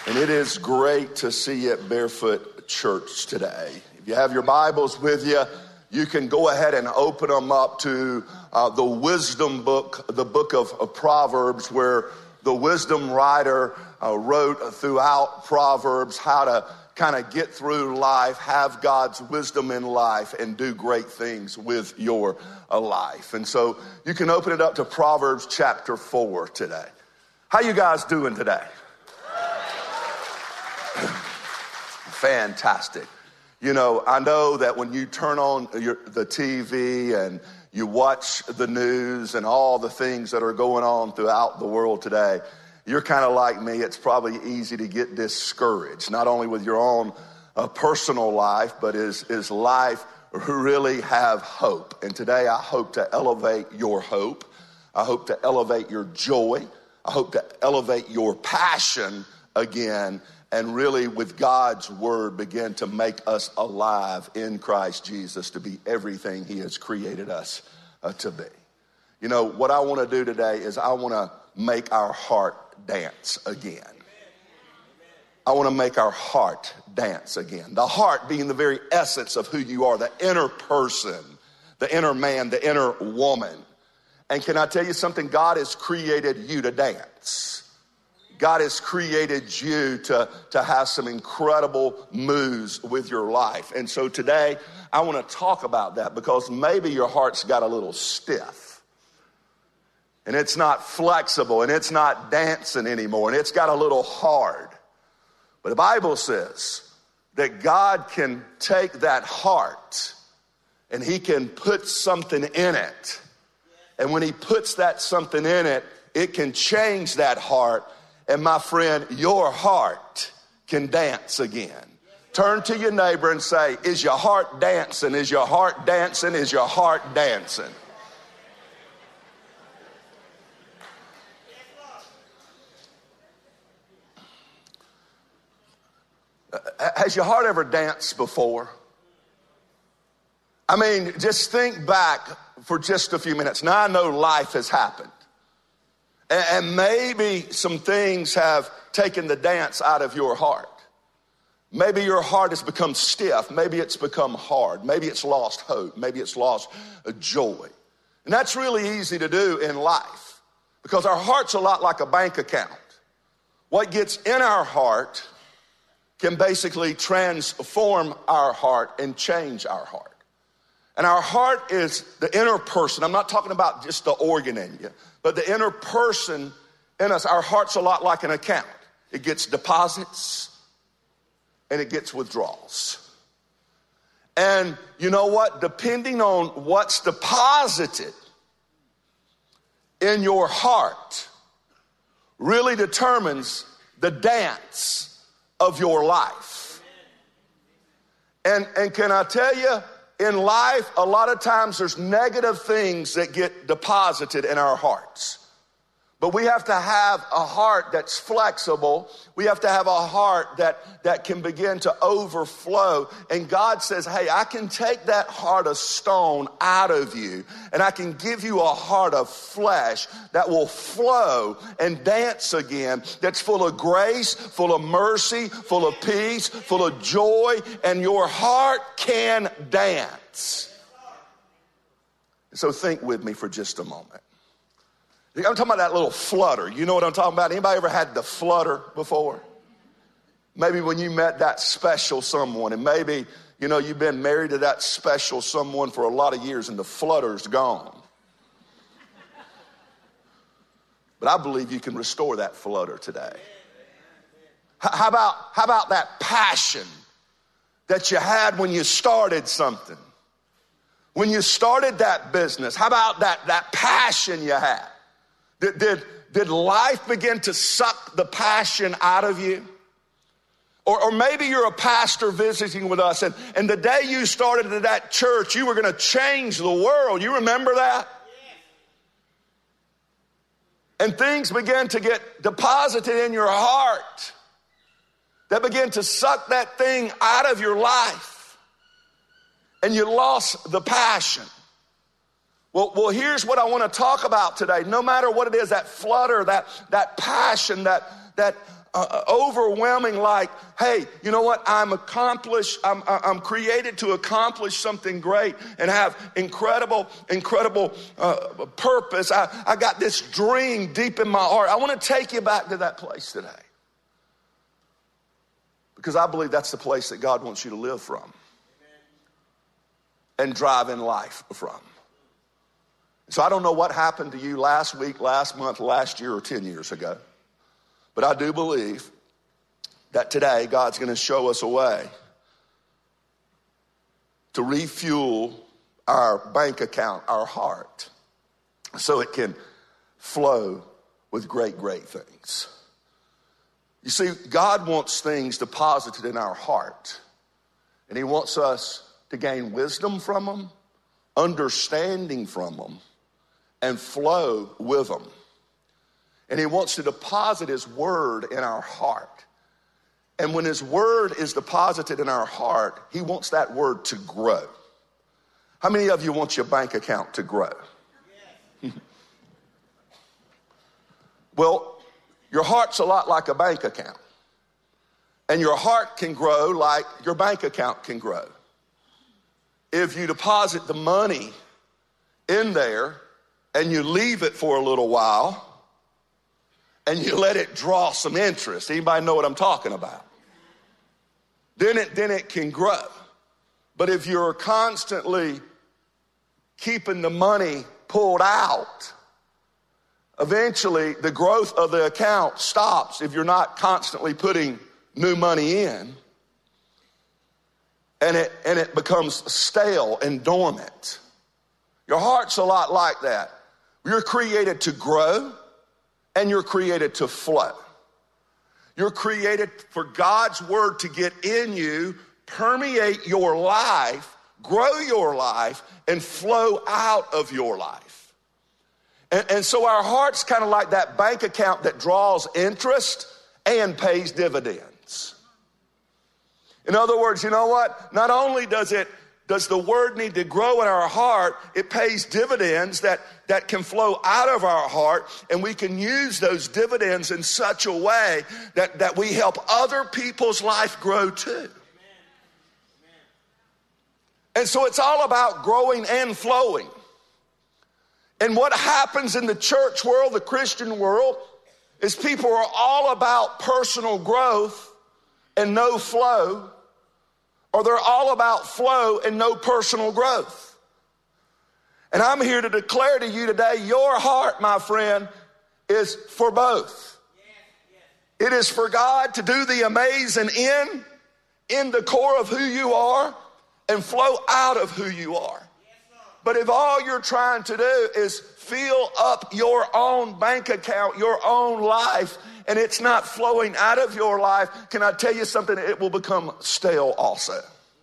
And it is great to see you at Barefoot Church today. If you have your Bibles with you, you can go ahead and open them up to the wisdom book, the book of Proverbs, where the wisdom writer wrote throughout Proverbs how to kind of get through life, have God's wisdom in life, and do great things with your life. And so you can open it up to Proverbs chapter 4 today. How you guys doing today? Fantastic. You know, I know that when you turn on the TV and you watch the news and all the things that are going on throughout the world today, you're kind of like me. It's probably easy to get discouraged, not only with your own personal life, but is life really have hope? And today I hope to elevate your hope. I hope to elevate your joy. I hope to elevate your passion again, and really with God's word begin to make us alive in Christ Jesus to be everything he has created us to be. You know, what I want to do today is I want to make our heart dance again. I want to make our heart dance again. The heart being the very essence of who you are, the inner person, the inner man, the inner woman. And can I tell you something? God has created you to dance. God has created you to have some incredible moves with your life. And so today, I want to talk about that because maybe your heart's got a little stiff. And it's not flexible, and it's not dancing anymore, and it's got a little hard. But the Bible says that God can take that heart, and he can put something in it. And when he puts that something in it, it can change that heart. And my friend, your heart can dance again. Turn to your neighbor and say, is your heart dancing? Is your heart dancing? Is your heart dancing? Has your heart ever danced before? I mean, just think back for just a few minutes. Now I know life has happened. And maybe some things have taken the dance out of your heart. Maybe your heart has become stiff. Maybe it's become hard. Maybe it's lost hope. Maybe it's lost joy. And that's really easy to do in life because our heart's a lot like a bank account. What gets in our heart can basically transform our heart and change our heart. And our heart is the inner person. I'm not talking about just the organ in you, but the inner person in us. Our heart's a lot like an account. It gets deposits and it gets withdrawals. And you know what? Depending on what's deposited in your heart really determines the dance of your life. And can I tell you, in life, a lot of times there's negative things that get deposited in our hearts. But we have to have a heart that's flexible. We have to have a heart that can begin to overflow. And God says, hey, I can take that heart of stone out of you, and I can give you a heart of flesh that will flow and dance again, that's full of grace, full of mercy, full of peace, full of joy, and your heart can dance. So think with me for just a moment. I'm talking about that little flutter. You know what I'm talking about? Anybody ever had the flutter before? Maybe when you met that special someone, and maybe, you know, you've been married to that special someone for a lot of years and the flutter's gone. But I believe you can restore that flutter today. How about that passion that you had when you started something? When you started that business, how about that passion you had? Did life begin to suck the passion out of you? Or maybe you're a pastor visiting with us, and the day you started at that church, you were going to change the world. You remember that? And things began to get deposited in your heart that began to suck that thing out of your life. And you lost the passion. Well, here's what I want to talk about today. No matter what it is, that flutter, that passion, that overwhelming, like, hey, you know what? I'm created to accomplish something great and have incredible purpose. I got this dream deep in my heart. I want to take you back to that place today, because I believe that's the place that God wants you to live from and drive in life from. So I don't know what happened to you last week, last month, last year, or 10 years ago. But I do believe that today God's going to show us a way to refuel our bank account, our heart, so it can flow with great things. You see, God wants things deposited in our heart, and he wants us to gain wisdom from them, understanding from them, and flow with them. And he wants to deposit his word in our heart. And when his word is deposited in our heart, he wants that word to grow. How many of you want your bank account to grow? Yes. Well, your heart's a lot like a bank account. And your heart can grow like your bank account can grow. If you deposit the money in there and you leave it for a little while, and you let it draw some interest. Anybody know what I'm talking about? Then it can grow. But if you're constantly keeping the money pulled out, eventually the growth of the account stops if you're not constantly putting new money in. And it becomes stale and dormant. Your heart's a lot like that. You're created to grow. And you're created to flow. You're created for God's word to get in you, permeate your life, grow your life, and flow out of your life. And so our heart's kind of like that bank account that draws interest and pays dividends. In other words, you know what? Not only does the word need to grow in our heart, it pays dividends that can flow out of our heart, and we can use those dividends in such a way that we help other people's life grow too. Amen. And so it's all about growing and flowing. And what happens in the church world, the Christian world, is people are all about personal growth and no flow, or they're all about flow and no personal growth. And I'm here to declare to you today, your heart, my friend, is for both. It is for God to do the amazing in the core of who you are and flow out of who you are. But if all you're trying to do is fill up your own bank account, your own life, and it's not flowing out of your life, can I tell you something? It will become stale also.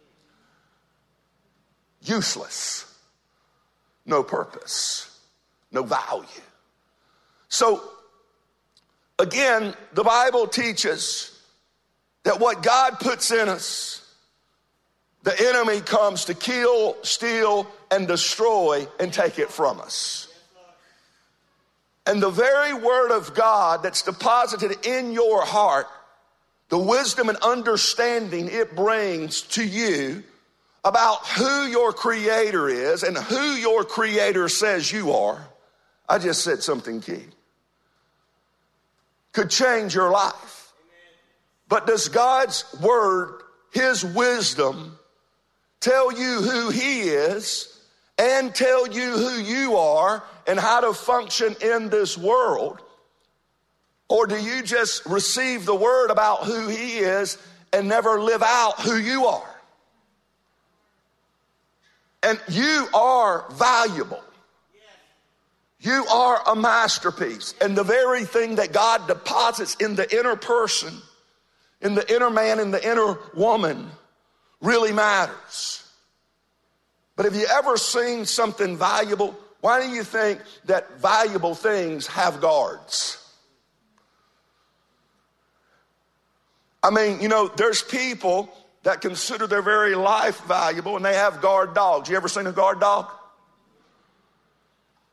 Useless. No purpose. No value. So, again, the Bible teaches that what God puts in us, the enemy comes to kill, steal, and destroy and take it from us. And the very word of God that's deposited in your heart, the wisdom and understanding it brings to you about who your creator is and who your creator says you are, I just said something key, could change your life. But does God's word, his wisdom, tell you who he is and tell you who you are and how to function in this world? Or do you just receive the word about who he is and never live out who you are? And you are valuable. You are a masterpiece. And the very thing that God deposits in the inner person, in the inner man, in the inner woman, really matters. But have you ever seen something valuable? Why do you think that valuable things have guards? I mean, you know, there's people that consider their very life valuable and they have guard dogs. You ever seen a guard dog?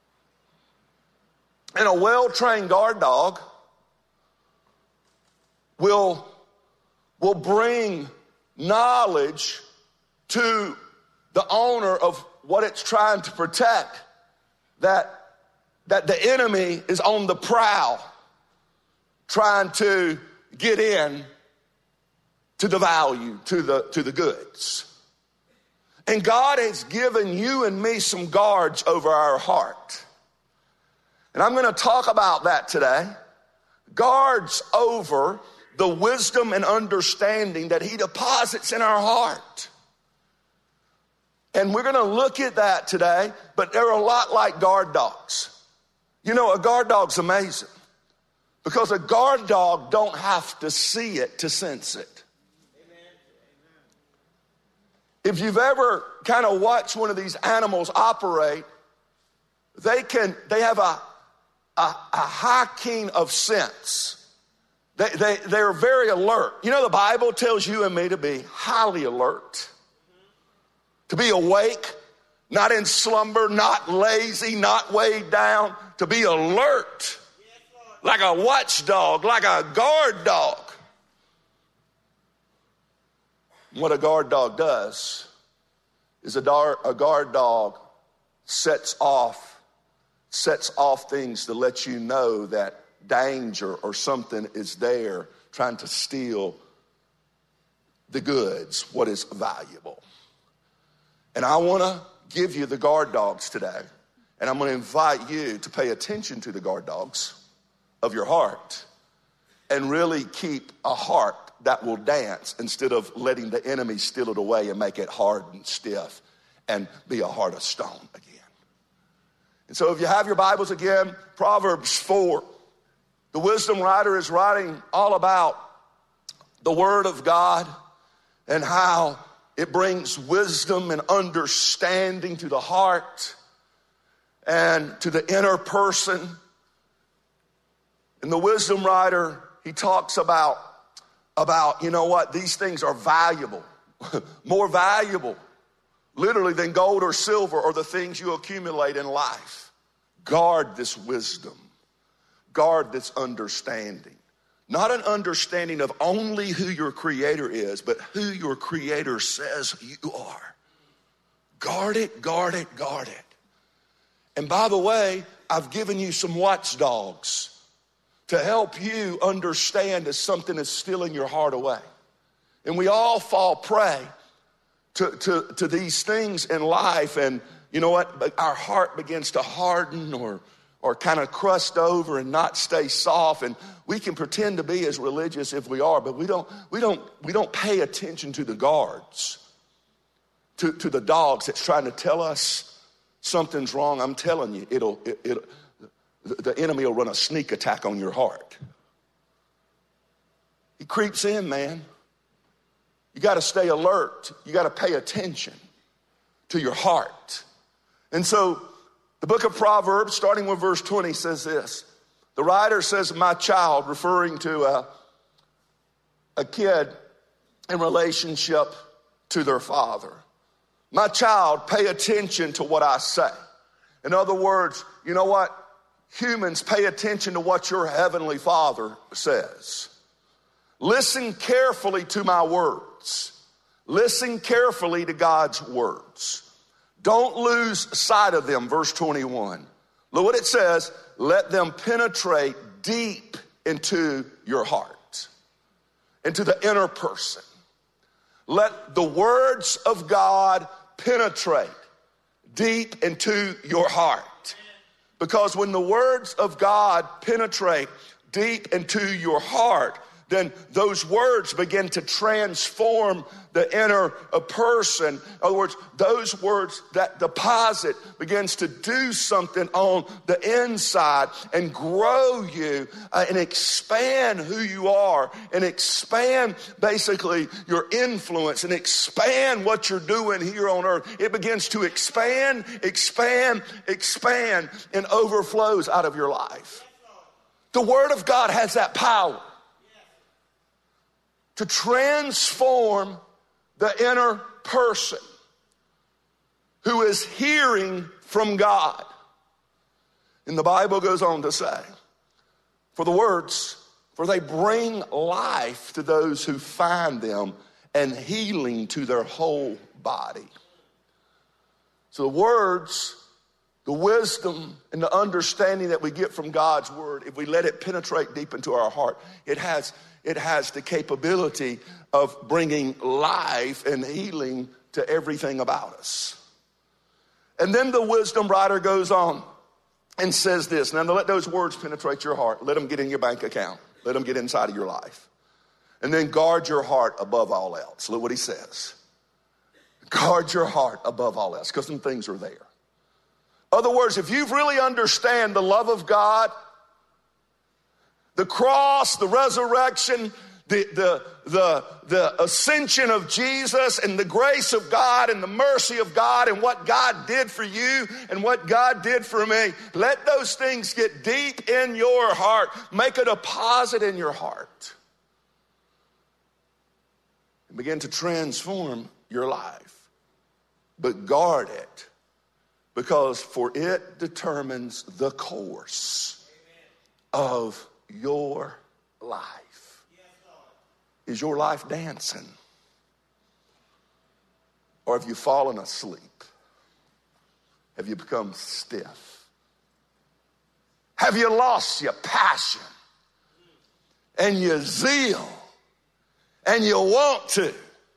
And a well-trained guard dog will bring knowledge to the owner of what it's trying to protect, that the enemy is on the prowl trying to get in to the value, to the goods. And God has given you and me some guards over our heart. And I'm going to talk about that today. Guards over the wisdom and understanding that he deposits in our heart. And we're going to look at that today, but they're a lot like guard dogs. You know, a guard dog's amazing because a guard dog don't have to see it to sense it. If you've ever kind of watched one of these animals operate, they have a high keen of sense. They're very alert. You know, the Bible tells you and me to be highly alert, to be awake, not in slumber, not lazy, not weighed down, to be alert, like a watchdog, like a guard dog. What a guard dog does is a guard dog sets off things to let you know that danger or something is there trying to steal the goods, what is valuable. And I want to give you the guard dogs today. And I'm going to invite you to pay attention to the guard dogs of your heart and really keep a heart that will dance instead of letting the enemy steal it away and make it hard and stiff and be a heart of stone again. And so if you have your Bibles again, Proverbs 4, the wisdom writer is writing all about the Word of God and how it brings wisdom and understanding to the heart and to the inner person. And the wisdom writer, he talks about, you know what, these things are valuable, more valuable, literally, than gold or silver or the things you accumulate in life. Guard this wisdom. Guard this understanding. Not an understanding of only who your Creator is, but who your Creator says you are. Guard it, guard it, guard it. And by the way, I've given you some watchdogs to help you understand if something is stealing your heart away. And we all fall prey to these things in life. And you know what? Our heart begins to harden or kind of crust over and not stay soft. And we can pretend to be as religious if we are, but we don't pay attention to the guards, to the dogs that's trying to tell us something's wrong. I'm telling you, the enemy will run a sneak attack on your heart. He creeps in, man. You got to stay alert. You got to pay attention to your heart. And so the book of Proverbs, starting with verse 20, says this. The writer says, my child, referring to a kid in relationship to their father. My child, pay attention to what I say. In other words, you know what? Humans, pay attention to what your heavenly Father says. Listen carefully to my words. Listen carefully to God's words. Don't lose sight of them, verse 21. Look what it says, let them penetrate deep into your heart, into the inner person. Let the words of God penetrate deep into your heart. Because when the words of God penetrate deep into your heart, then those words begin to transform the inner person. In other words, those words, that deposit begins to do something on the inside and grow you and expand who you are and expand basically your influence and expand what you're doing here on earth. It begins to expand, expand, expand, and overflows out of your life. The Word of God has that power to transform the inner person who is hearing from God. And the Bible goes on to say, for the For they bring life to those who find them and healing to their whole body. So the words, the wisdom, and the understanding that we get from God's word, if we let it penetrate deep into our heart, it has the capability of bringing life and healing to everything about us. And then the wisdom writer goes on and says this. Now, let those words penetrate your heart. Let them get in your bank account. Let them get inside of your life. And then guard your heart above all else. Look what he says. Guard your heart above all else, because some things are there. Other words, if you really understand the love of God, the cross, the resurrection, the ascension of Jesus, and the grace of God and the mercy of God and what God did for you and what God did for me, let those things get deep in your heart. Make a deposit in your heart and begin to transform your life. But guard it, because for it determines the course of your life. Is your life dancing? Or have you fallen asleep? Have you become stiff? Have you lost your passion and your zeal and you want to?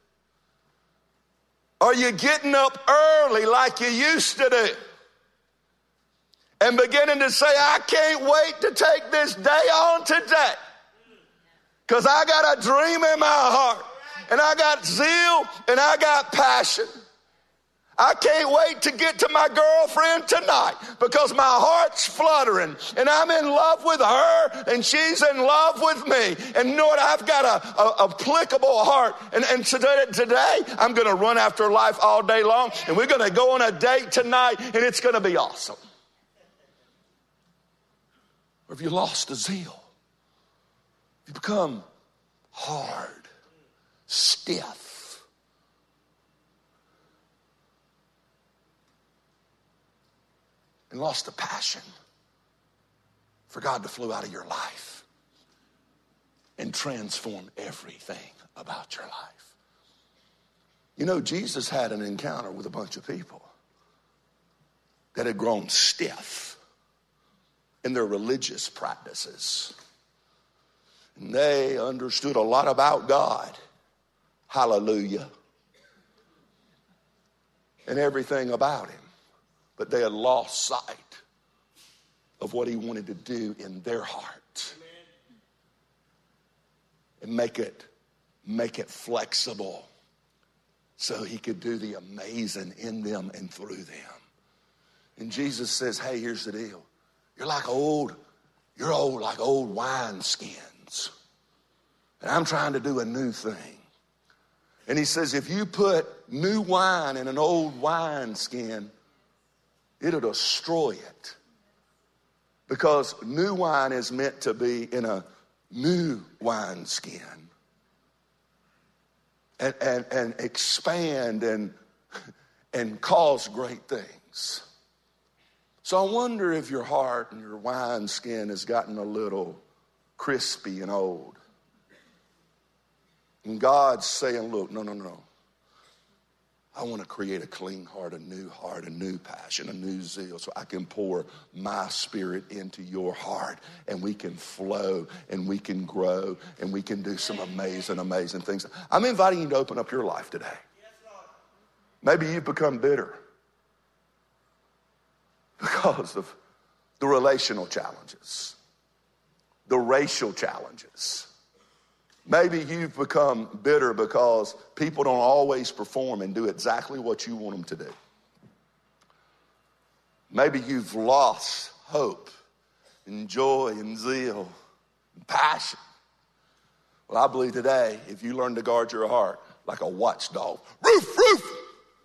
Are you getting up early like you used to do and beginning to say, I can't wait to take this day on today because I got a dream in my heart and I got zeal and I got passion. I can't wait to get to my girlfriend tonight because my heart's fluttering and I'm in love with her and she's in love with me. And you know what? I've got a applicable heart. And today I'm going to run after life all day long, and we're going to go on a date tonight, and it's going to be awesome. Or have you lost the zeal? You become hard, stiff. And lost the passion for God to flow out of your life and transform everything about your life. You know, Jesus had an encounter with a bunch of people that had grown stiff in their religious practices. And they understood a lot about God. Hallelujah. And everything about him. But they had lost sight of what he wanted to do in their heart. And make it flexible so he could do the amazing in them and through them. And Jesus says, hey, here's the deal. You're old like old wineskins. And I'm trying to do a new thing. And he says, if you put new wine in an old wineskin, it'll destroy it. Because new wine is meant to be in a new wineskin. And expand and cause great things. So I wonder if your heart and your wineskin has gotten a little crispy and old. And God's saying, look, no. I want to create a clean heart, a new passion, a new zeal, so I can pour my spirit into your heart, and we can flow, and we can grow, and we can do some amazing things. I'm inviting you to open up your life today. Maybe you've become bitter because of the relational challenges, the racial challenges. Maybe you've become bitter because people don't always perform and do exactly what you want them to do. Maybe you've lost hope and joy and zeal and passion. Well, I believe today, if you learn to guard your heart like a watchdog, roof.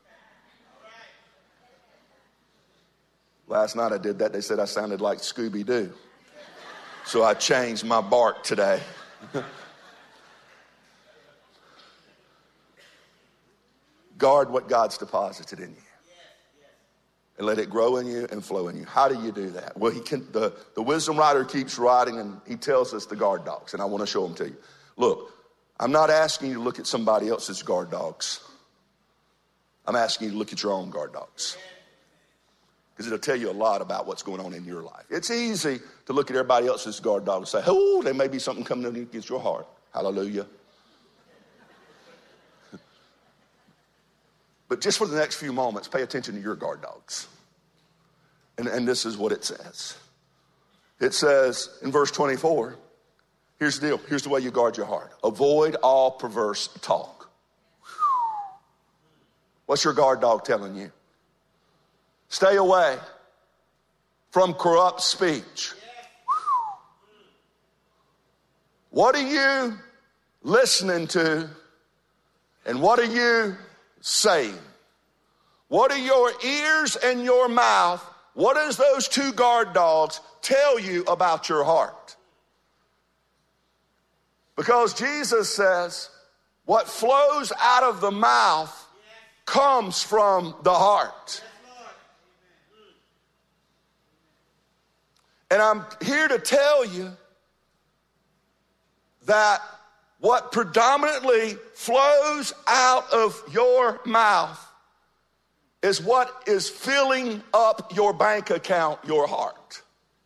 Last night I did that. They said I sounded like Scooby-Doo. So I changed my bark today. Guard what God's deposited in you. and let it grow in you and flow in you. How do you do that? Well, the wisdom writer keeps writing, and he tells us the guard dogs, and I want to show them to you. Look, I'm not asking you to look at somebody else's guard dogs. I'm asking you to look at your own guard dogs, because it'll tell you a lot about what's going on in your life. It's easy to look at everybody else's guard dog and say, oh, there may be something coming against your heart. Hallelujah. But just for the next few moments, pay attention to your guard dogs. And this is what it says. It says in verse 24, here's the deal. Here's the way you guard your heart. Avoid all perverse talk. What's your guard dog telling you? Stay away from corrupt speech. What are you listening to, and what are you saying? What are your ears and your mouth? What does those two guard dogs tell you about your heart? Because Jesus says, what flows out of the mouth comes from the heart. And I'm here to tell you that what predominantly flows out of your mouth is what is filling up your bank account, your heart.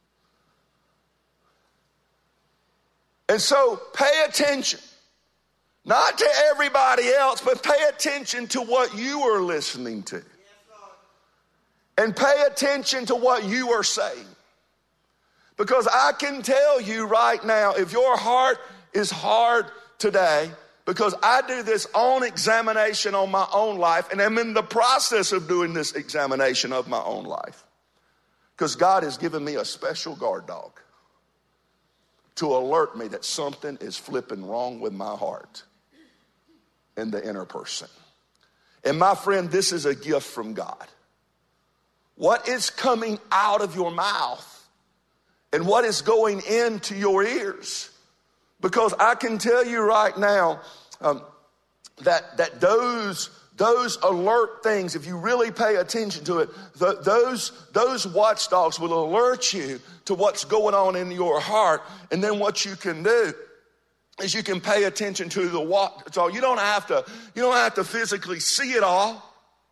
And so pay attention, not to everybody else, but pay attention to what you are listening to. And pay attention to what you are saying. Because I can tell you right now, if your heart is hard today, because I do this own examination on my own life, and I'm in the process of doing this examination of my own life. Because God has given me a special guard dog to alert me that something is flipping wrong with my heart in the inner person. And my friend, this is a gift from God. What is coming out of your mouth and what is going into your ears? Because I can tell you right now that those alert things, if you really pay attention to it, those watchdogs will alert you to what's going on in your heart. And then what you can do is you can pay attention to the what. So you don't have to physically see it all.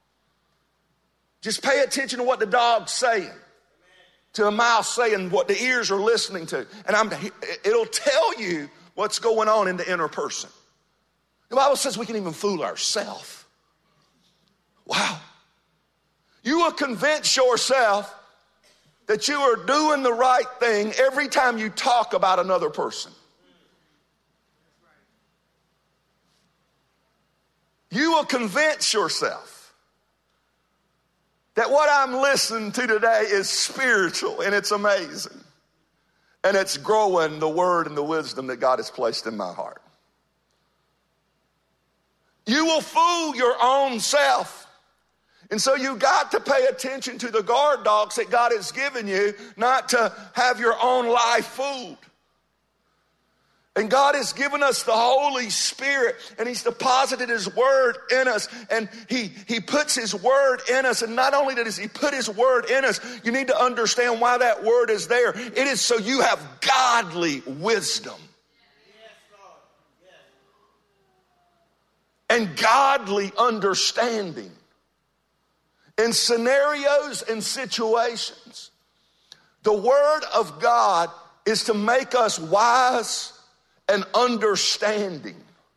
Just pay attention to what the dog's saying, to the mouth saying what the ears are listening to, and it'll tell you what's going on in the inner person. The Bible says we can even fool ourselves. Wow. You will convince yourself that you are doing the right thing every time you talk about another person. You will convince yourself that what I'm listening to today is spiritual and it's amazing. And it's growing the word and the wisdom that God has placed in my heart. You will fool your own self. And so you got to pay attention to the guard dogs that God has given you, not to have your own life fooled. And God has given us the Holy Spirit, and He's deposited His word in us, and He puts His word in us. And not only does He put His word in us, you need to understand why that word is there. It is so you have godly wisdom. And godly understanding in scenarios and situations. The word of God is to make us wise and understanding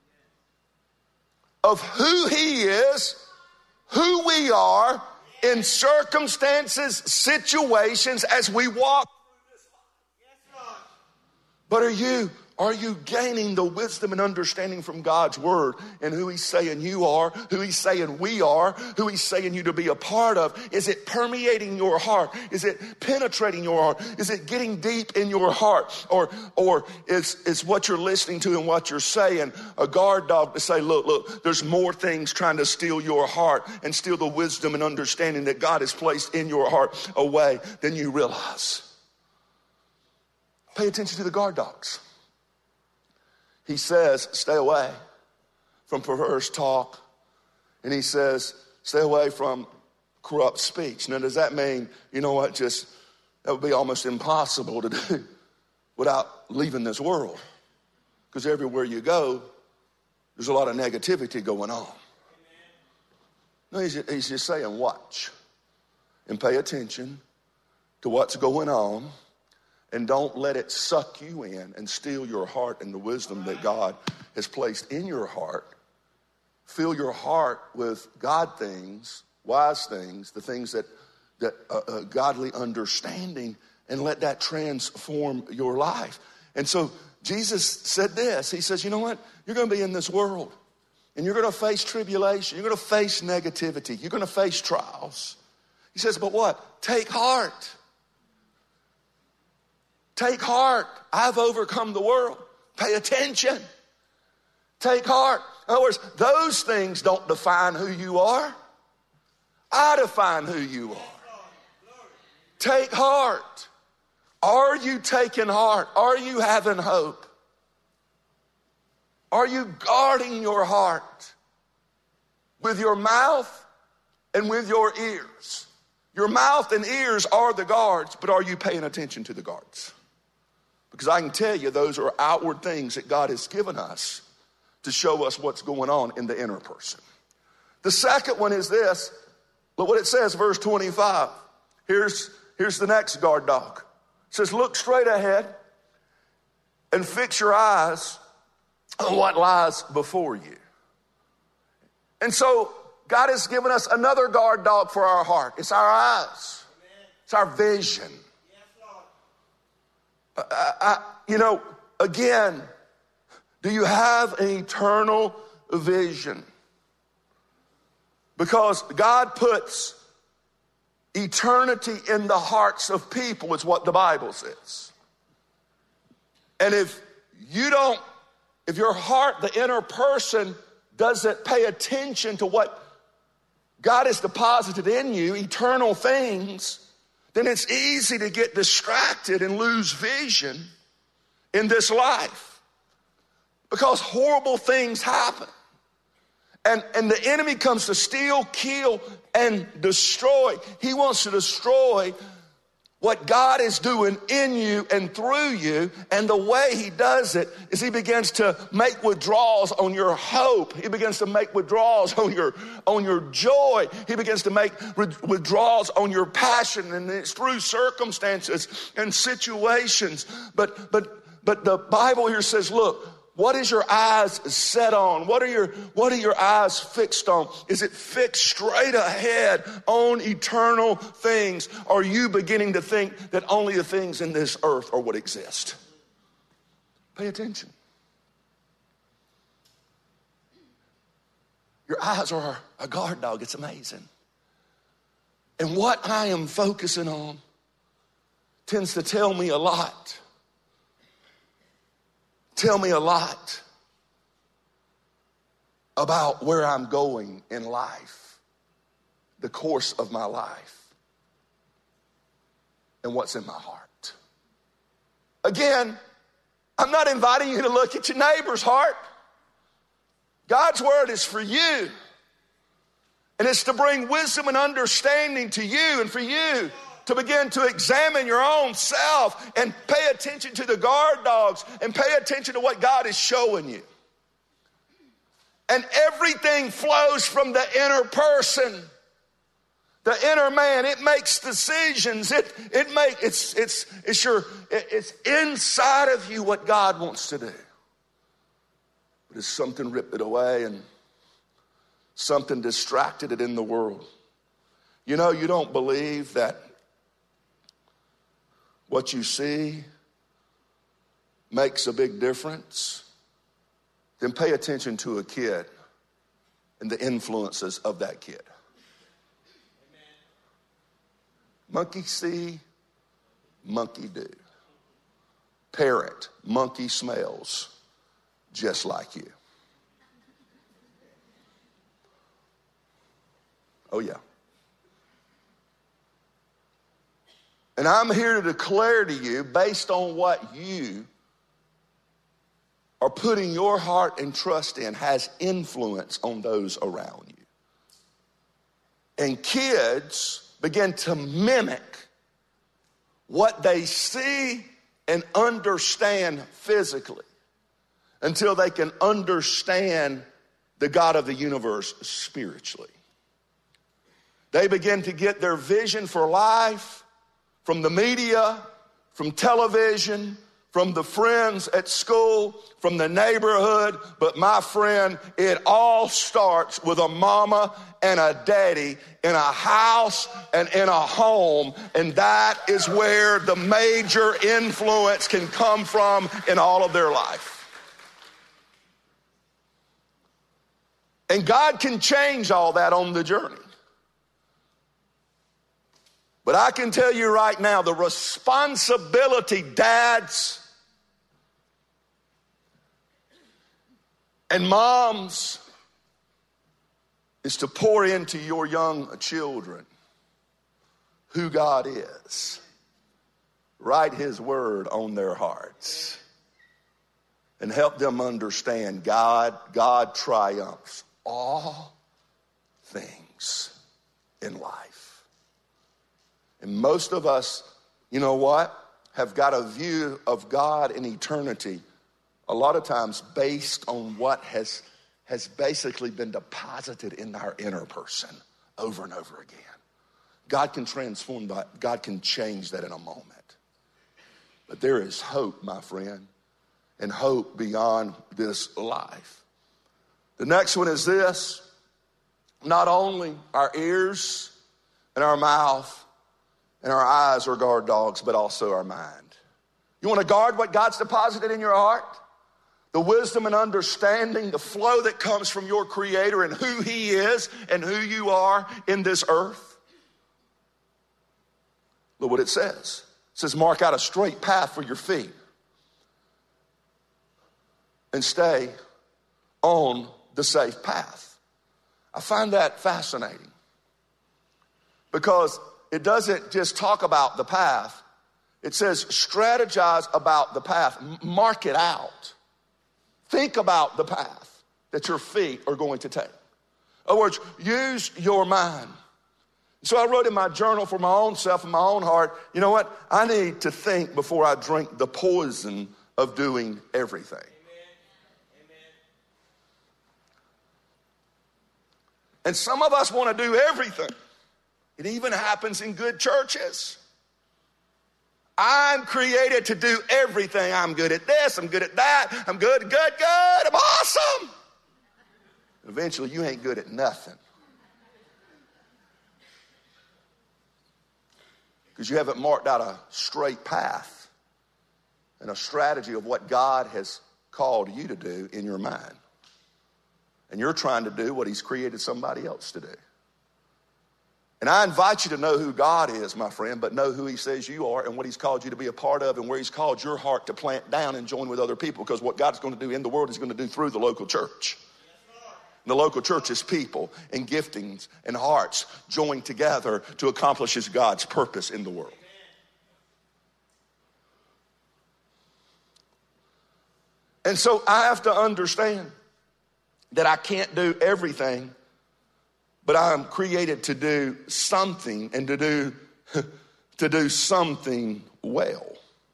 of who He is, who we are in circumstances, situations as we walk through this life. But are you gaining the wisdom and understanding from God's word and who He's saying you are, who He's saying we are, who He's saying you to be a part of? Is it permeating your heart? Is it penetrating your heart? Is it getting deep in your heart? Or is what you're listening to and what you're saying a guard dog to say, look, there's more things trying to steal your heart and steal the wisdom and understanding that God has placed in your heart away than you realize. Pay attention to the guard dogs. He says, stay away from perverse talk. And He says, stay away from corrupt speech. Now, does that mean, that would be almost impossible to do without leaving this world? Because everywhere you go, there's a lot of negativity going on. No, he's just saying, watch and pay attention to what's going on, and don't let it suck you in and steal your heart and the wisdom that God has placed in your heart. Fill your heart with God things, wise things, the things that godly understanding, and let that transform your life. And so Jesus said this. He says, you know what? You're going to be in this world, and you're going to face tribulation. You're going to face negativity. You're going to face trials. He says, but what? Take heart. Take heart. I've overcome the world. Pay attention. Take heart. In other words, those things don't define who you are. I define who you are. Take heart. Are you taking heart? Are you having hope? Are you guarding your heart with your mouth and with your ears? Your mouth and ears are the guards, but are you paying attention to the guards? Because I can tell you those are outward things that God has given us to show us what's going on in the inner person. The second one is this. Look what it says, verse 25. Here's the next guard dog. It says, look straight ahead and fix your eyes on what lies before you. And so God has given us another guard dog for our heart. It's our eyes. It's our vision. Again, do you have an eternal vision? Because God puts eternity in the hearts of people, is what the Bible says. And if your heart, the inner person, doesn't pay attention to what God has deposited in you, eternal things, then it's easy to get distracted and lose vision in this life. Because horrible things happen. And the enemy comes to steal, kill, and destroy. He wants to destroy what God is doing in you and through you. And the way he does it is he begins to make withdrawals on your hope. He begins to make withdrawals on your joy. He begins to make withdrawals on your passion. And it's through circumstances and situations. But the Bible here says, look, what is your eyes set on? What are your eyes fixed on? Is it fixed straight ahead on eternal things? Or are you beginning to think that only the things in this earth are what exist? Pay attention. Your eyes are a guard dog. It's amazing. And what I am focusing on tends to tell me a lot. Tell me a lot about where I'm going in life, the course of my life, and what's in my heart. Again, I'm not inviting you to look at your neighbor's heart. God's word is for you. And it's to bring wisdom and understanding to you and for you to begin to examine your own self and pay attention to the guard dogs and pay attention to what God is showing you. And everything flows from the inner person, the inner man. It makes decisions. It's inside of you what God wants to do. But it's something ripped it away and something distracted it in the world. You don't believe that what you see makes a big difference? Then pay attention to a kid and the influences of that kid. Amen. Monkey see, monkey do. Parrot, monkey smells just like you. Oh yeah. And I'm here to declare to you, based on what you are putting your heart and trust in, has influence on those around you. And kids begin to mimic what they see and understand physically until they can understand the God of the universe spiritually. They begin to get their vision for life from the media, from television, from the friends at school, from the neighborhood. But my friend, it all starts with a mama and a daddy in a house and in a home. And that is where the major influence can come from in all of their life. And God can change all that on the journey. But I can tell you right now, the responsibility, dads and moms, is to pour into your young children who God is. Write his word on their hearts and help them understand God triumphs all things in life. And most of us, you know what, have got a view of God in eternity a lot of times based on what has basically been deposited in our inner person over and over again. God can transform that. God can change that in a moment. But there is hope, my friend, and hope beyond this life. The next one is this: not only our ears and our mouth and our eyes are guard dogs, but also our mind. You want to guard what God's deposited in your heart? The wisdom and understanding, the flow that comes from your Creator and who He is and who you are in this earth. Look what it says. It says, mark out a straight path for your feet and stay on the safe path. I find that fascinating because it doesn't just talk about the path. It says strategize about the path. Mark it out. Think about the path that your feet are going to take. In other words, use your mind. So I wrote in my journal for my own self and my own heart, you know what? I need to think before I drink the poison of doing everything. And some of us want to do everything. It even happens in good churches. I'm created to do everything. I'm good at this, I'm good at that, I'm good, I'm awesome. Eventually, you ain't good at nothing. Because you haven't marked out a straight path and a strategy of what God has called you to do in your mind. And you're trying to do what He's created somebody else to do. And I invite you to know who God is, my friend, but know who He says you are and what He's called you to be a part of and where He's called your heart to plant down and join with other people, because what God's going to do in the world He's going to do through the local church. And the local church is people and giftings and hearts joined together to accomplish God's purpose in the world. And so I have to understand that I can't do everything, but I am created to do something and to do something well.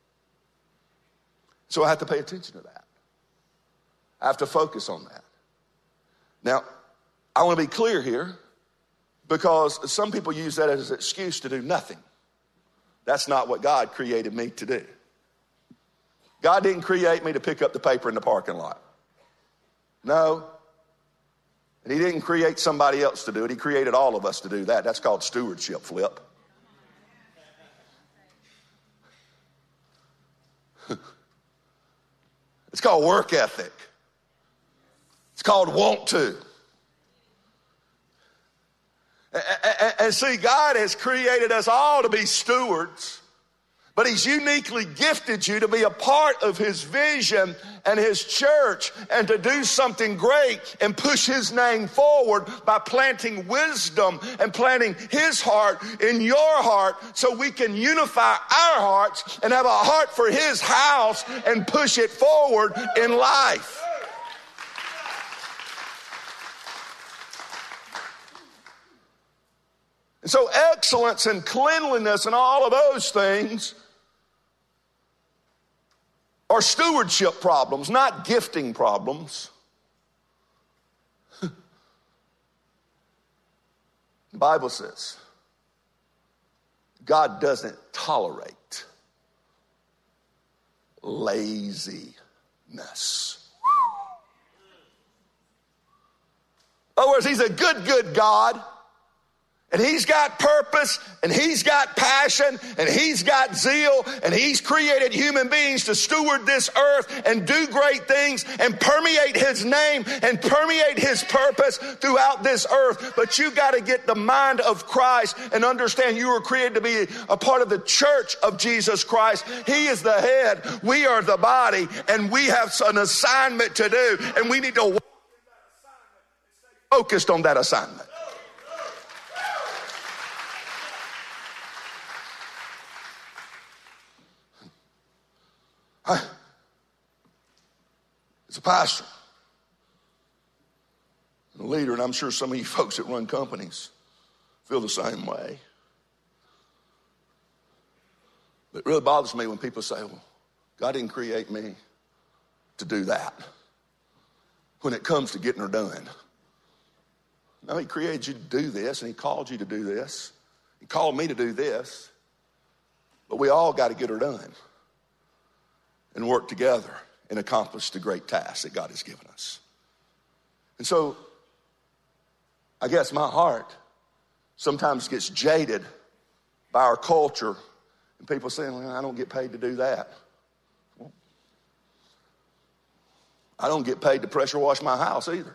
So I have to pay attention to that. I have to focus on that. Now, I want to be clear here, because some people use that as an excuse to do nothing. That's not what God created me to do. God didn't create me to pick up the paper in the parking lot. No. And He didn't create somebody else to do it. He created all of us to do that. That's called stewardship, Flip. It's called work ethic. It's called want to. And see, God has created us all to be stewards, but He's uniquely gifted you to be a part of His vision and His church and to do something great and push His name forward by planting wisdom and planting His heart in your heart, so we can unify our hearts and have a heart for His house and push it forward in life. And so excellence and cleanliness and all of those things are stewardship problems, not gifting problems. The Bible says God doesn't tolerate laziness. In other words, he's a good God. And he's got purpose, and he's got passion, and he's got zeal, and he's created human beings to steward this earth and do great things and permeate his name and permeate his purpose throughout this earth. But you got to get the mind of Christ and understand you were created to be a part of the church of Jesus Christ. He is the head. We are the body, and we have an assignment to do, and we need to walk in that assignment and stay focused on that assignment. As a pastor, and a leader, and I'm sure some of you folks that run companies feel the same way. But it really bothers me when people say, well, God didn't create me to do that when it comes to getting her done. No, he created you to do this, and he called you to do this. He called me to do this. But we all got to get her done and work together and accomplish the great task that God has given us. And so, I guess my heart sometimes gets jaded by our culture and people saying, well, I don't get paid to do that. Well, I don't get paid to pressure wash my house either.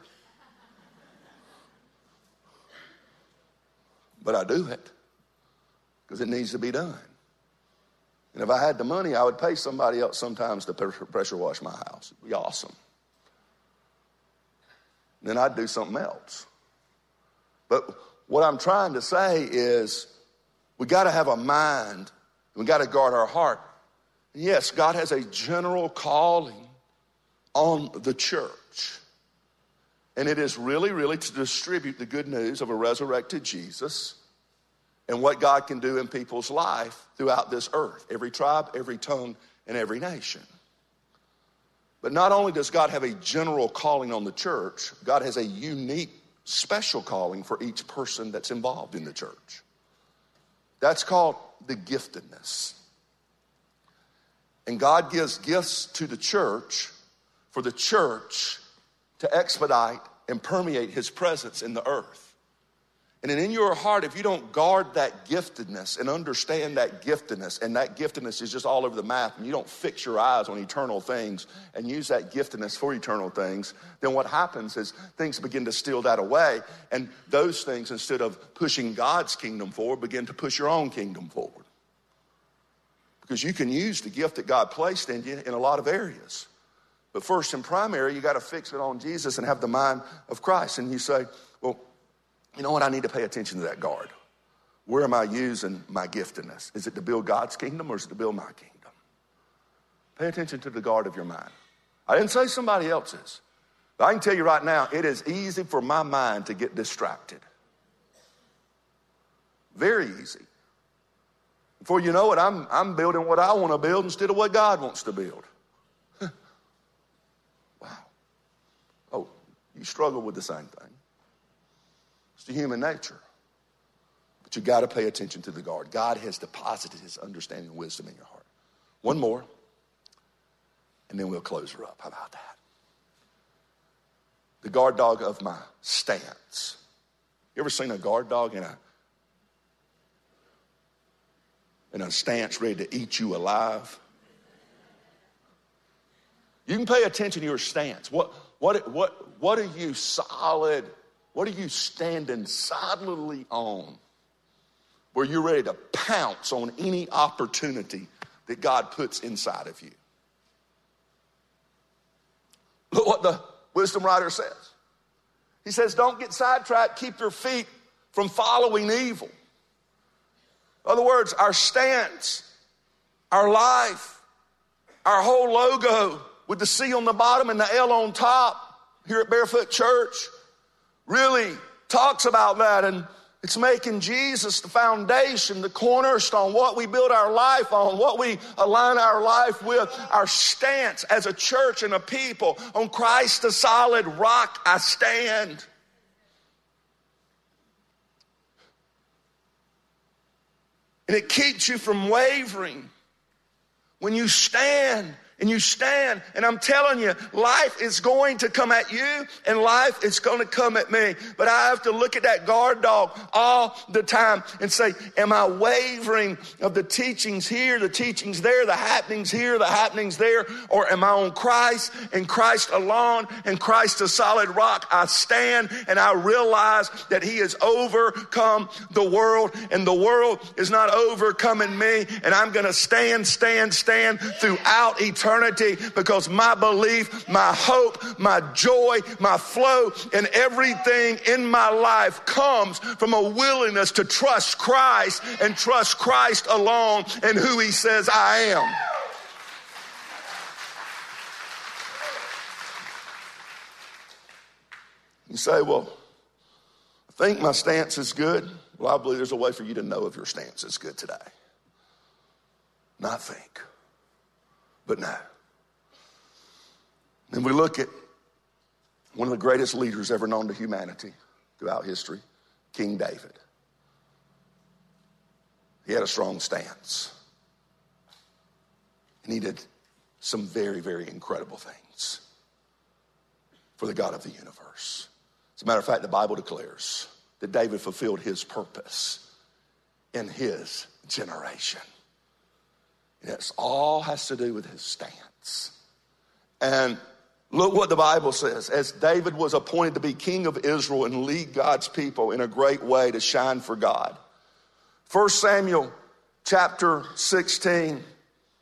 But I do it because it needs to be done. And if I had the money, I would pay somebody else sometimes to pressure wash my house. It'd be awesome. Then I'd do something else. But what I'm trying to say is we got to have a mind. We got to guard our heart. Yes, God has a general calling on the church. And it is really to distribute the good news of a resurrected Jesus and what God can do in people's life throughout this earth, every tribe, every tongue, and every nation. But not only does God have a general calling on the church, God has a unique, special calling for each person that's involved in the church. That's called the giftedness. And God gives gifts to the church for the church to expedite and permeate his presence in the earth. And in your heart, if you don't guard that giftedness and understand that giftedness, and that giftedness is just all over the map, and you don't fix your eyes on eternal things and use that giftedness for eternal things, then what happens is things begin to steal that away. And those things, instead of pushing God's kingdom forward, begin to push your own kingdom forward. Because you can use the gift that God placed in you in a lot of areas. But first and primary, you got to fix it on Jesus and have the mind of Christ. And you say, well, you know what? I need to pay attention to that guard. Where am I using my giftedness? Is it to build God's kingdom or is it to build my kingdom? Pay attention to the guard of your mind. I didn't say somebody else's. But I can tell you right now, it is easy for my mind to get distracted. Very easy. Before you know it, I'm building what I want to build instead of what God wants to build. Wow. Oh, you struggle with the same thing. It's the human nature. But you got to pay attention to the guard. God has deposited his understanding and wisdom in your heart. One more, and then we'll close her up. How about that? The guard dog of my stance. You ever seen a guard dog in a stance ready to eat you alive? You can pay attention to your stance. What are you solid? What are you standing solidly on where you're ready to pounce on any opportunity that God puts inside of you? Look what the wisdom writer says. He says, don't get sidetracked. Keep your feet from following evil. In other words, our stance, our life, our whole logo with the C on the bottom and the L on top here at Barefoot Church really talks about that. And It's making Jesus the foundation, the cornerstone, what we build our life on, what we align our life with, our stance as a church and a people. On Christ the solid rock I stand. And it keeps you from wavering. When you stand, and I'm telling you, life is going to come at you and life is going to come at me. But I have to look at that guard dog all the time and say, am I wavering of the teachings here, the teachings there, the happenings here, the happenings there, or am I on Christ and Christ alone and Christ a solid rock? I stand and I realize that he has overcome the world and the world is not overcoming me, and I'm going to stand throughout eternity. Because my belief, my hope, my joy, my flow, and everything in my life comes from a willingness to trust Christ and trust Christ alone and who he says I am. You say, well, I think my stance is good. Well, I believe there's a way for you to know if your stance is good today. Not think, but know. And we look at one of the greatest leaders ever known to humanity throughout history, King David. He had a strong stance. And he did some very, very incredible things for the God of the universe. As a matter of fact, the Bible declares that David fulfilled his purpose in his generation. And it all has to do with his stance. And look what the Bible says. As David was appointed to be king of Israel and lead God's people in a great way to shine for God. 1 Samuel chapter 16. The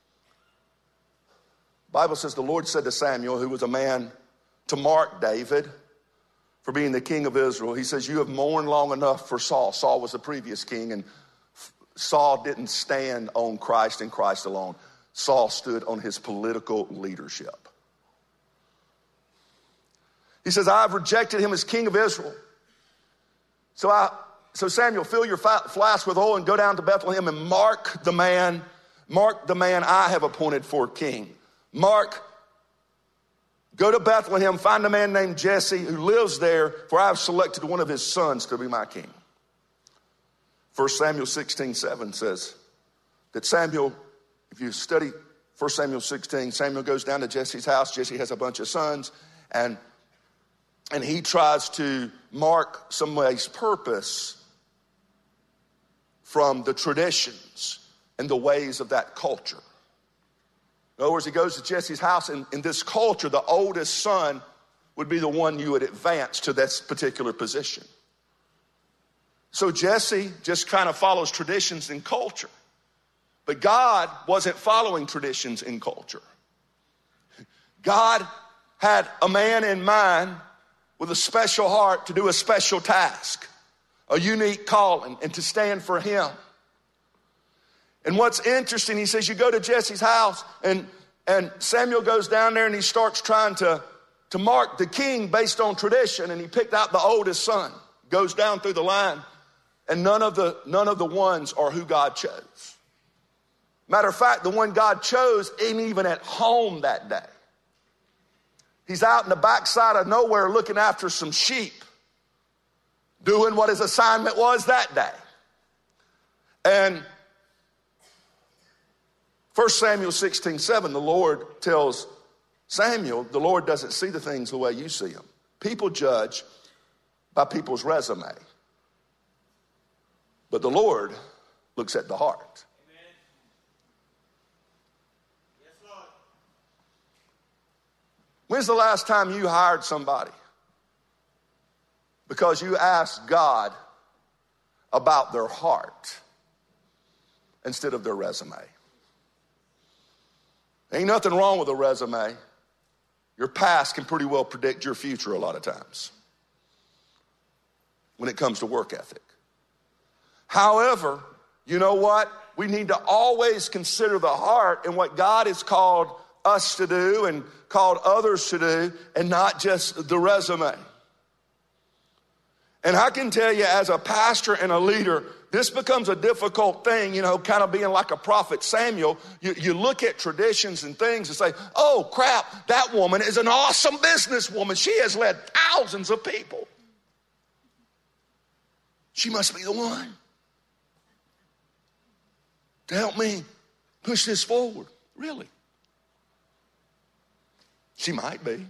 Bible says the Lord said to Samuel, who was a man to mark David for being the king of Israel. He says, you have mourned long enough for Saul. Saul was the previous king, and Saul didn't stand on Christ and Christ alone. Saul stood on his political leadership. He says, I've rejected him as king of Israel. So Samuel, fill your flask with oil and go down to Bethlehem and mark the man I have appointed for king. Go to Bethlehem, find a man named Jesse who lives there, for I have selected one of his sons to be my king. 1 Samuel 16:7 says that Samuel, if you study 1 Samuel 16, Samuel goes down to Jesse's house. Jesse has a bunch of sons, and he tries to mark somebody's purpose from the traditions and the ways of that culture. In other words, he goes to Jesse's house, and in this culture, the oldest son would be the one you would advance to this particular position. So Jesse just kind of follows traditions and culture. But God wasn't following traditions and culture. God had a man in mind with a special heart to do a special task, a unique calling, and to stand for him. And what's interesting, he says, you go to Jesse's house, and Samuel goes down there and he starts trying to mark the king based on tradition, and he picked out the oldest son, goes down through the line, and none of the ones are who God chose. Matter of fact, the one God chose ain't even at home that day. He's out in the backside of nowhere looking after some sheep, doing what his assignment was that day. And 1 Samuel 16:7, the Lord tells Samuel, the Lord doesn't see the things the way you see them. People judge by people's resume, but the Lord looks at the heart. When's the last time you hired somebody because you asked God about their heart instead of their resume? Ain't nothing wrong with a resume. Your past can pretty well predict your future a lot of times when it comes to work ethic. However, you know what? We need to always consider the heart and what God has called us to do and called others to do, and not just the resume. And I can tell you, as a pastor and a leader, this becomes a difficult thing, kind of being like a prophet Samuel. You look at traditions and things and say, oh crap, that woman is an awesome businesswoman. She has led thousands of people. She must be the one to help me push this forward. Really? She might be.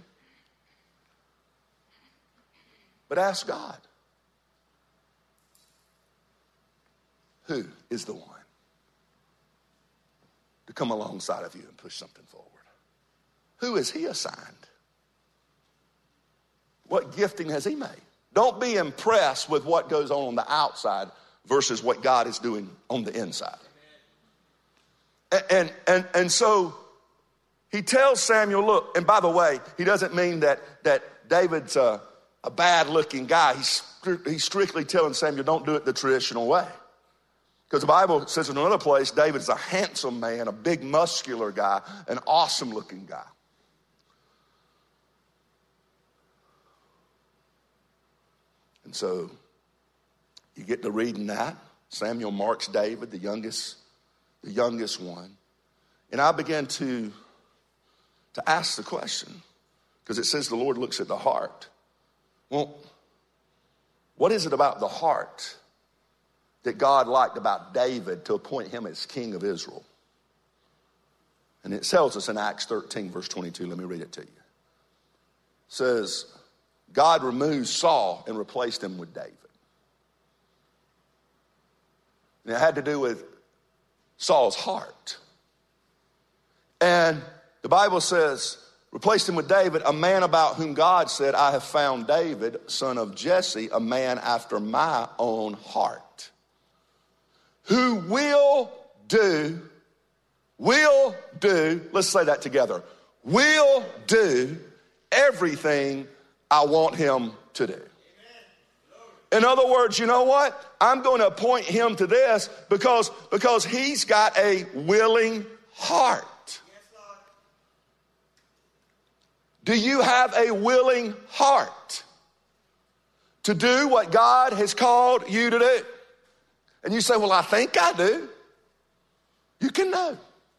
But ask God. Who is the one to come alongside of you and push something forward? Who is he assigned? What gifting has he made? Don't be impressed with what goes on the outside versus what God is doing on the inside. And so he tells Samuel, look, and by the way, he doesn't mean that David's a bad-looking guy. He's strictly telling Samuel, don't do it the traditional way. Because the Bible says in another place, David's a handsome man, a big muscular guy, an awesome looking guy. And so you get to reading that. Samuel marks David, the youngest one. And I began to ask the question, because it says the Lord looks at the heart. Well, what is it about the heart that God liked about David to appoint him as king of Israel? And it tells us in Acts 13, verse 22. Let me read it to you. It says, God removed Saul and replaced him with David. And it had to do with Saul's heart. And the Bible says, replaced him with David, a man about whom God said, I have found David, son of Jesse, a man after my own heart, who will do, let's say that together, will do everything I want him to do. In other words, you know what? I'm going to appoint him to this because he's got a willing heart. Do you have a willing heart to do what God has called you to do? And you say, well, I think I do. You can know.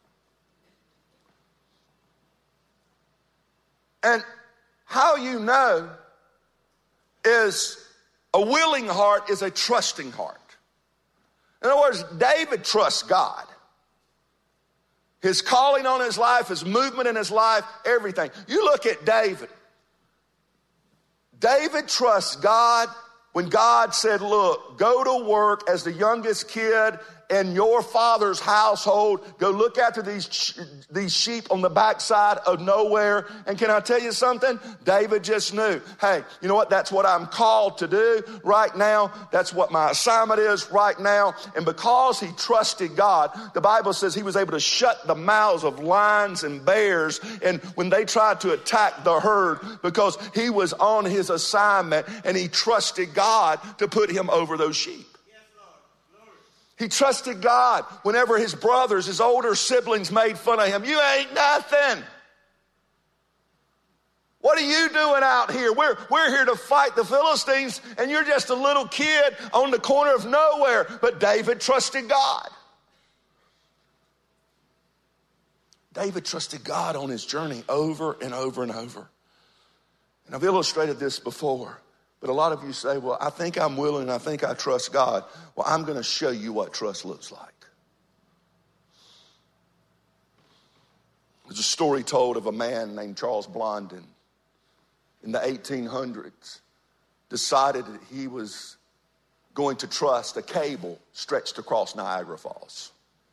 And how you know is a willing heart is a trusting heart. In other words, David trusts God. His calling on his life, his movement in his life, everything. You look at David. David trusts God when God said, look, go to work as the youngest kid in your father's household. Go look after these sheep on the backside of nowhere. And can I tell you something? David just knew, hey, you know what? That's what I'm called to do right now. That's what my assignment is right now. And because he trusted God, the Bible says he was able to shut the mouths of lions and bears and when they tried to attack the herd, because he was on his assignment and he trusted God to put him over those sheep. He trusted God whenever his brothers, his older siblings made fun of him. You ain't nothing. What are you doing out here? We're here to fight the Philistines, and you're just a little kid on the corner of nowhere. But David trusted God. David trusted God on his journey over and over and over. And I've illustrated this before. But a lot of you say, well, I think I'm willing, I think I trust God. Well, I'm going to show you what trust looks like. There's a story told of a man named Charles Blondin in the 1800s, decided that he was going to trust a cable stretched across Niagara Falls.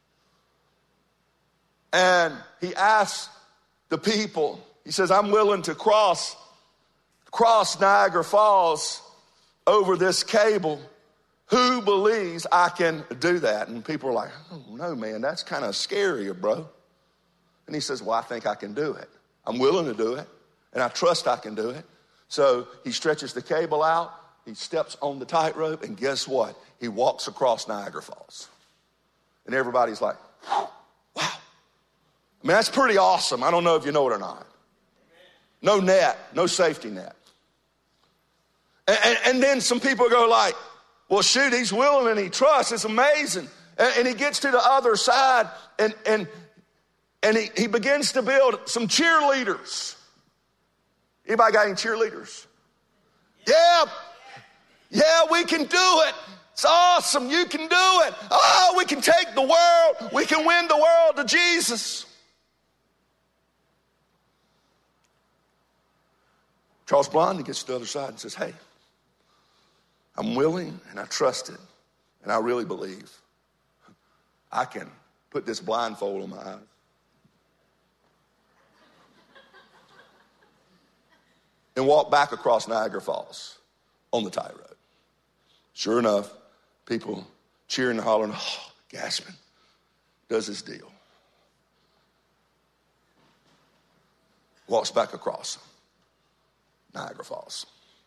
And he asked the people, he says, I'm willing to cross Niagara Falls over this cable. Who believes I can do that? And people are like, oh no, man, that's kind of scary, bro. And he says, well, I think I can do it. I'm willing to do it, and I trust I can do it. So he stretches the cable out, he steps on the tightrope, and guess what? He walks across Niagara Falls. And everybody's like, wow. I mean, that's pretty awesome. I don't know if you know it or not. No net, no safety net. And then some people go like, well, shoot, he's willing and he trusts. It's amazing. And he gets to the other side and he begins to build some cheerleaders. Anybody got any cheerleaders? Yeah, we can do it. It's awesome. You can do it. Oh, we can take the world. We can win the world to Jesus. Charles Blondin gets to the other side and says, hey, I'm willing and I trust it and I really believe I can put this blindfold on my eyes. And walk back across Niagara Falls on the tightrope. Sure enough, people cheering and hollering, oh, gasping, does his deal. Walks back across Niagara Falls.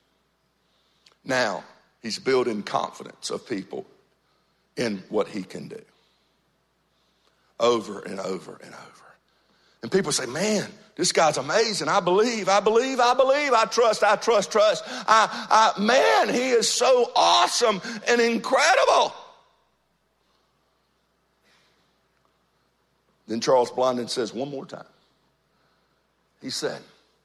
Now, he's building confidence of people in what he can do. Over and over and over. And people say, man, this guy's amazing. I believe. I trust. Man, he is so awesome and incredible. Then Charles Blondin says one more time. He said,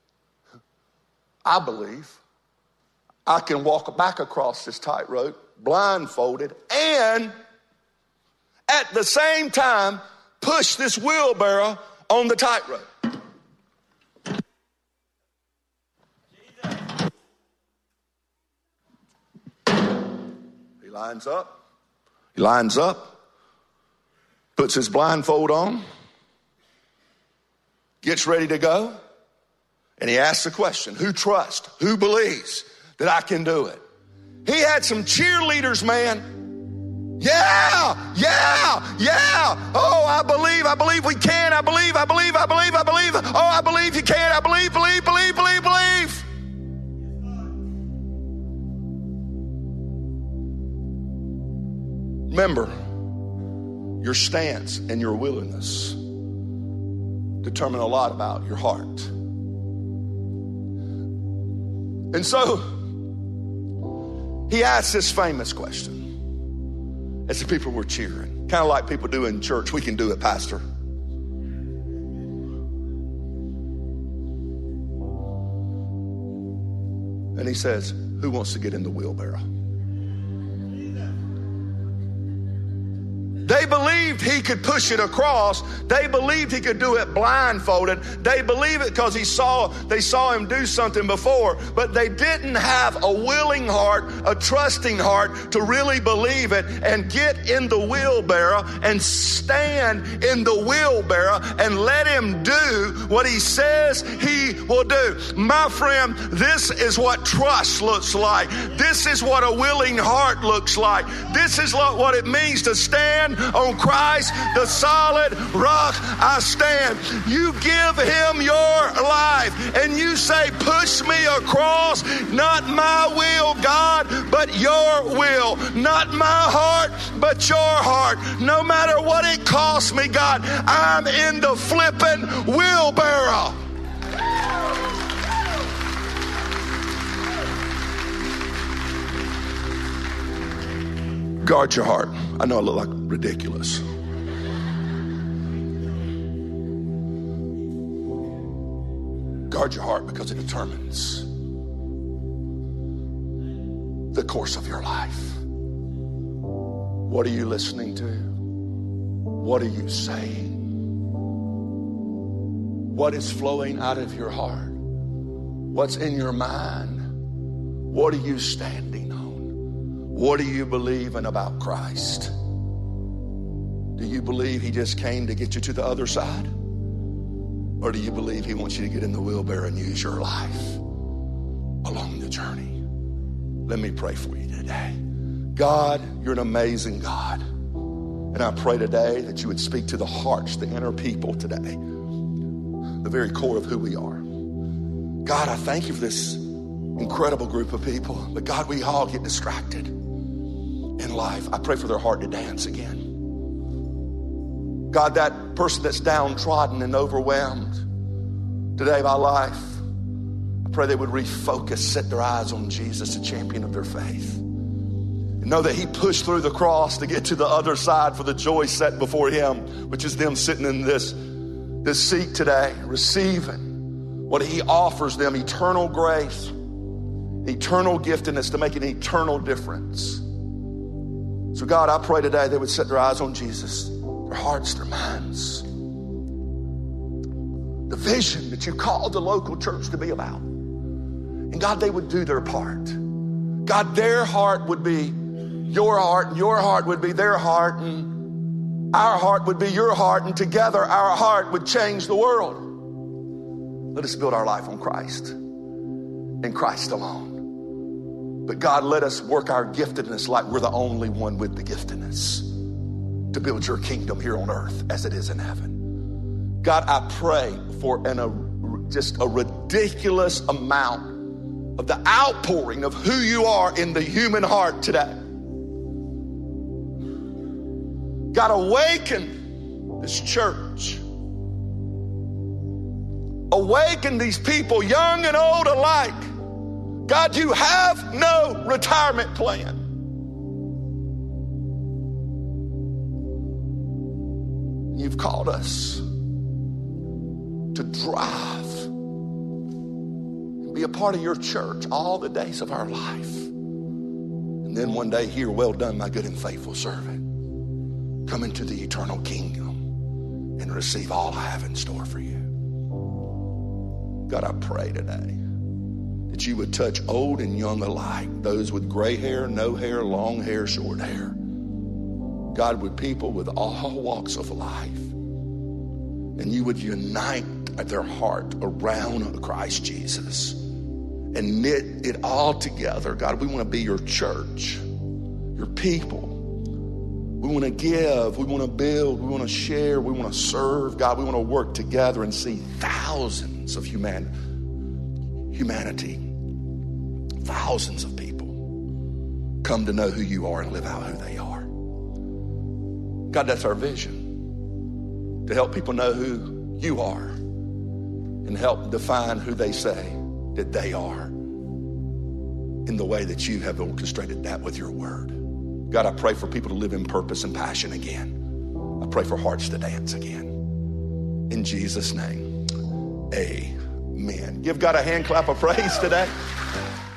I believe I can walk back across this tightrope blindfolded and at the same time push this wheelbarrow on the tightrope. He lines up, puts his blindfold on, gets ready to go, and he asks the question, who trusts, who believes that I can do it? He had some cheerleaders, man. Yeah. Oh, I believe we can. I believe. Oh, I believe you can. I believe. Remember, your stance and your willingness determine a lot about your heart. And so, he asked this famous question as the people were cheering. Kind of like people do in church. We can do it, Pastor. And he says, who wants to get in the wheelbarrow? They believed he could push it across. They believed he could do it blindfolded. They believed it because they saw him do something before, but they didn't have a willing heart, a trusting heart to really believe it and get in the wheelbarrow and stand in the wheelbarrow and let him do what he says he will do. My friend, this is what trust looks like. This is what a willing heart looks like. This is what it means to stand on Christ, the solid rock I stand. You give him your life and you say, push me across, not my will, God, but your will. Not my heart, but your heart. No matter what it costs me, God, I'm in the flipping wheelbarrow. Guard your heart. I know I look like ridiculous. Guard your heart because it determines the course of your life. What are you listening to? What are you saying? What is flowing out of your heart? What's in your mind? What are you standing on? What are you believing about Christ? Do you believe he just came to get you to the other side? Or do you believe he wants you to get in the wheelbarrow and use your life along the journey? Let me pray for you today. God, you're an amazing God. And I pray today that you would speak to the hearts, the inner people today, the very core of who we are. God, I thank you for this incredible group of people. But God, we all get distracted in life. I pray for their heart to dance again. God, that person that's downtrodden and overwhelmed today by life, I pray pray they would refocus, set their eyes on Jesus, the champion of their faith. And know that he pushed through the cross to get to the other side for the joy set before him, which is them sitting in this seat today, receiving what he offers them, eternal grace, eternal giftedness to make an eternal difference. So God, I pray today they would set their eyes on Jesus, their hearts, their minds. The vision that you called the local church to be about. And God, they would do their part. God, their heart would be your heart, and your heart would be their heart, and our heart would be your heart, and together our heart would change the world. Let us build our life on Christ and Christ alone. But God, let us work our giftedness like we're the only one with the giftedness to build your kingdom here on earth as it is in heaven. God, I pray for just a ridiculous amount of the outpouring of who you are in the human heart today. God, awaken this church. Awaken these people, young and old alike. God, you have no retirement plan. You've called us to drive and be a part of your church all the days of our life. And then one day hear, well done, my good and faithful servant. Come into the eternal kingdom and receive all I have in store for you. God, I pray today that you would touch old and young alike, those with gray hair, no hair, long hair, short hair. God, with people with all walks of life. And you would unite their heart around Christ Jesus and knit it all together. God, we want to be your church, your people. We want to give, we want to build, we want to share, we want to serve. God, we want to work together and see thousands of humanity, thousands of people come to know who you are and live out who they are. God, that's our vision, to help people know who you are and help define who they say that they are in the way that you have orchestrated that with your word. God, I pray for people to live in purpose and passion again. I pray for hearts to dance again. In Jesus' name, amen. Give God a hand clap of praise today.